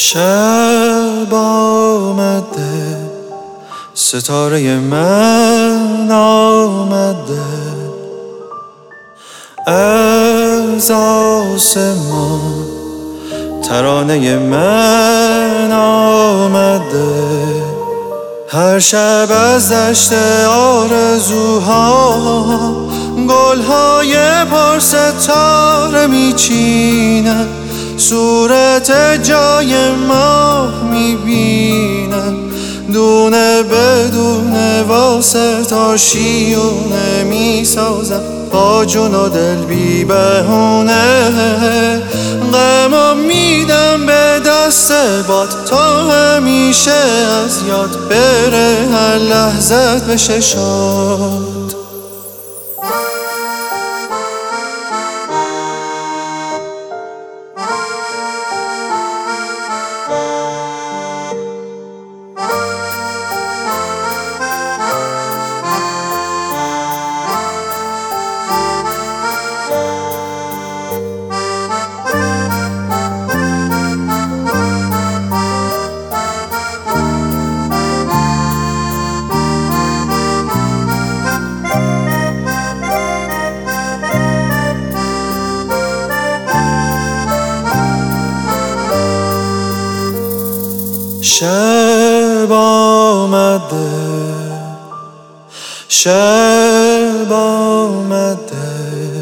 شب آمده، ستاره من آمده، از آسمان ترانه من آمده. هر شب از دشت آرزوها گلهای پرستاره میچینن، صورت جای ماه میبینن، دونه بدونه واسه شیونه میسازن، با جون و دل بی بهونه. غمو میدم به دست باد تا همیشه از یاد بره، هر لحظت بشه شاد. شب آمده، شب آمده،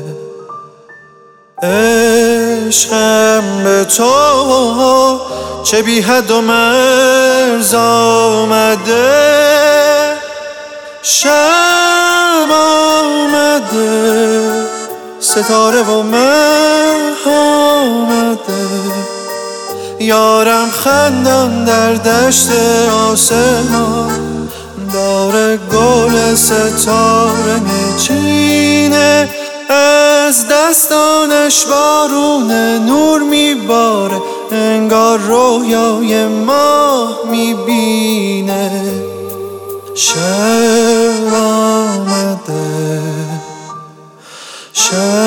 عشقم به تو چه بی حد و مرز آمده. شب آمده، ستاره و مه آمده، یارم خندان در دشت آسمان، داره گل ستاره میچینه، از دستانش بارون نور میباره، انگار رویای ماه میبینه. شب آمده، شب